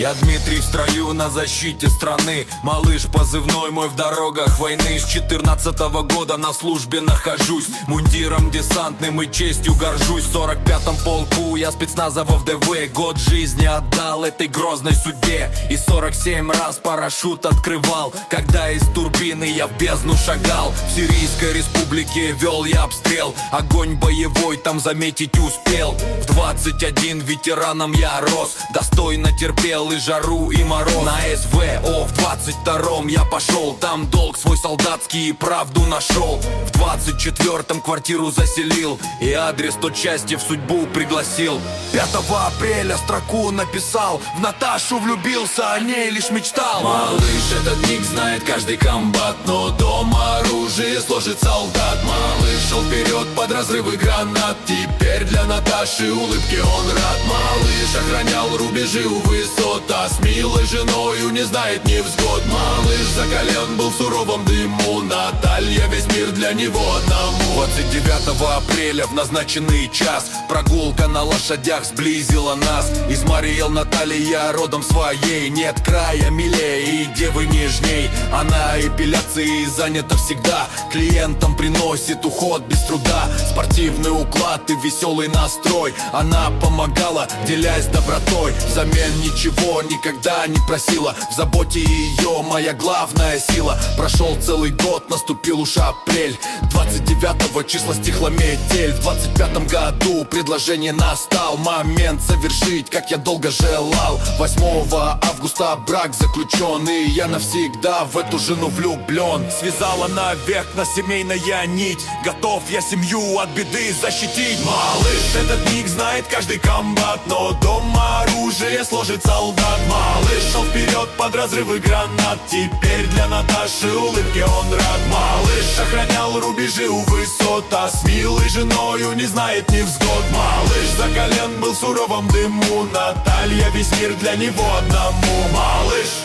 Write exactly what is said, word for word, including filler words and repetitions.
Я Дмитрий в строю на защите страны. Малыш позывной мой в дорогах войны. С четырнадцатого года на службе нахожусь. Мундиром десантным и честью горжусь. В сорок пятом полку я спецназово в ДВ. Год жизни отдал этой грозной судьбе. И сорок семь раз парашют открывал, когда из турбины я в бездну шагал. В Сирийской республике вел я обстрел. Огонь боевой там заметить успел. В двадцать один ветераном я рос. Достойно терпел и жару, и мороз. На СВО в двадцать втором я пошел. Там долг свой солдатский и правду нашел. В двадцать четвертом квартиру заселил. И адрес той части в судьбу пригласил. Пятого апреля строку написал. В Наташу влюбился, о ней лишь мечтал. Малыш, этот ник знает каждый комбат, но дома оружие сложит солдат. Малыш шел вперед под разрывы гранат. Теперь для Наташи улыбки он рад. Малыш охранял рубежи у высот, а с милой женою не знает невзгод. Малыш закален был в суровом дыму. Наталья весь мир для него одному. Двадцать девятого апреля в назначенный час прогулка на лошадях сблизила нас. Из Мариэл Наталья родом своей. Нет края милее и девы нежней. Она эпиляцией занята всегда. Клиентам приносит уход без труда. Спортивный уклад и веселый настрой. Она помогала, делясь добротой. Взамен ничего никогда не просила. В заботе ее моя главная сила. Прошел целый год, наступил уж апрель. Двадцать девятого числа стихла метель. В двадцать пятом году предложение настал. Момент совершить, как я долго желал. Восьмого августа брак заключен. И я навсегда в эту жену влюблен. Связала навек на семейная нить. Готов я семью от беды защитить. Малыш, этот ник знает каждый комбат, но дома оружие сложит солдат. Малыш шел вперед под разрывы гранат. Теперь для Наташи улыбки он рад. Малыш охранял рубежи у высот, а с милой женою не знает невзгод. Малыш закален был в суровом дыму. Наталья весь мир для него одному. Малыш